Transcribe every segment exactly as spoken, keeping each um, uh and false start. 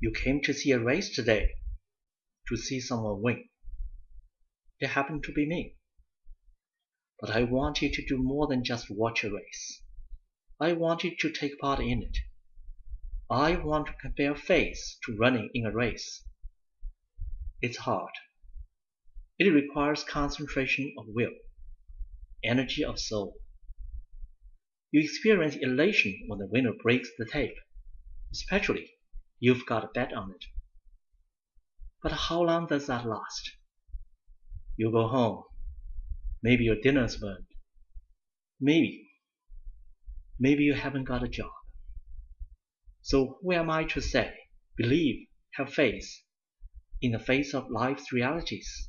You came to see a race today, to see someone win. It happened to be me. But I want you to do more than just watch a race. I want you to take part in it. I want to compare faith to running in a race. It's hard. It requires concentration of will, energy of soul. You experience elation when the winner breaks the tape, especially you've got a bet on it. But how long does that last? You go home. Maybe your dinner's burned. Maybe. Maybe you haven't got a job. So who am I to say, believe, have faith, in the face of life's realities?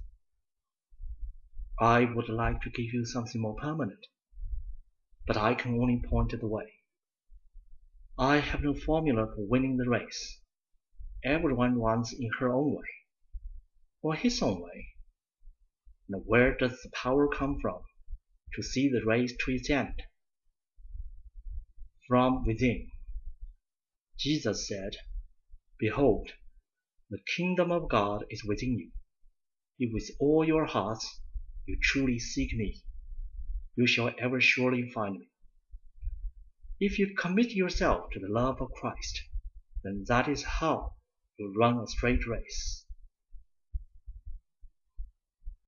I would like to give you something more permanent, but I can only point the way. I have no formula for winning the race. Everyone runs in her own way, or his own way. And where does the power come from to see the race to its end? From within. Jesus said, "Behold, the kingdom of God is within you. If with all your hearts you truly seek me, you shall ever surely find me." If you commit yourself to the love of Christ, then that is how you run a straight race.